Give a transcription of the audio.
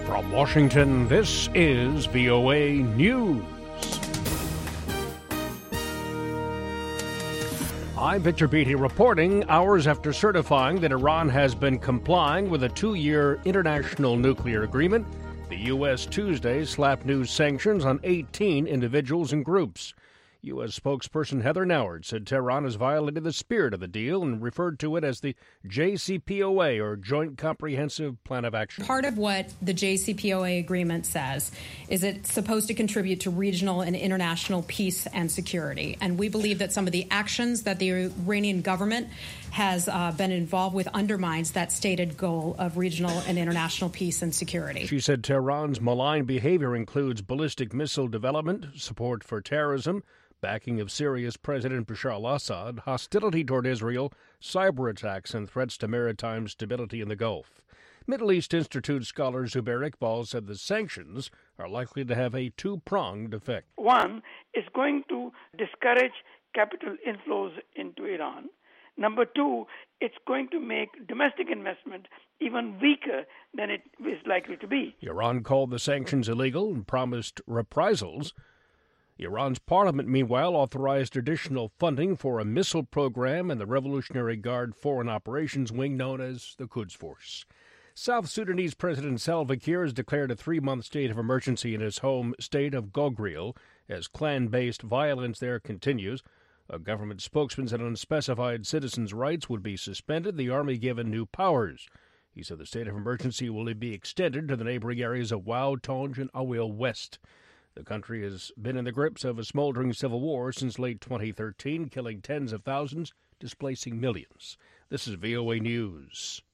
From Washington, this is VOA News. I'm Victor Beatty reporting hours after certifying that Iran has been complying with a 2-year international nuclear agreement. The U.S. Tuesday slapped new sanctions on 18 individuals and groups. U.S. spokesperson Heather Nauert said Tehran has violated the spirit of the deal and referred to it as the JCPOA, or Joint Comprehensive Plan of Action. Part of what the JCPOA agreement says is it's supposed to contribute to regional and international peace and security. And we believe that some of the actions that the Iranian government has been involved with undermines that stated goal of regional and international peace and security. She said Tehran's malign behavior includes ballistic missile development, support for terrorism, backing of Syria's President Bashar al-Assad, hostility toward Israel, cyber attacks, and threats to maritime stability in the Gulf. Middle East Institute scholar Zubair Iqbal said the sanctions are likely to have a two-pronged effect. One is going to discourage capital inflows into Iran. Number two, it's going to make domestic investment even weaker than it is likely to be. Iran called the sanctions illegal and promised reprisals. Iran's parliament, meanwhile, authorized additional funding for a missile program and the Revolutionary Guard Foreign Operations Wing known as the Quds Force. South Sudanese President Salva Kiir has declared a 3-month state of emergency in his home state of Gogril as clan-based violence there continues. A government spokesman said unspecified citizens' rights would be suspended, the army given new powers. He said the state of emergency will be extended to the neighboring areas of Wau, Tonj, and Awil West. The country has been in the grips of a smoldering civil war since late 2013, killing tens of thousands, displacing millions. This is VOA News.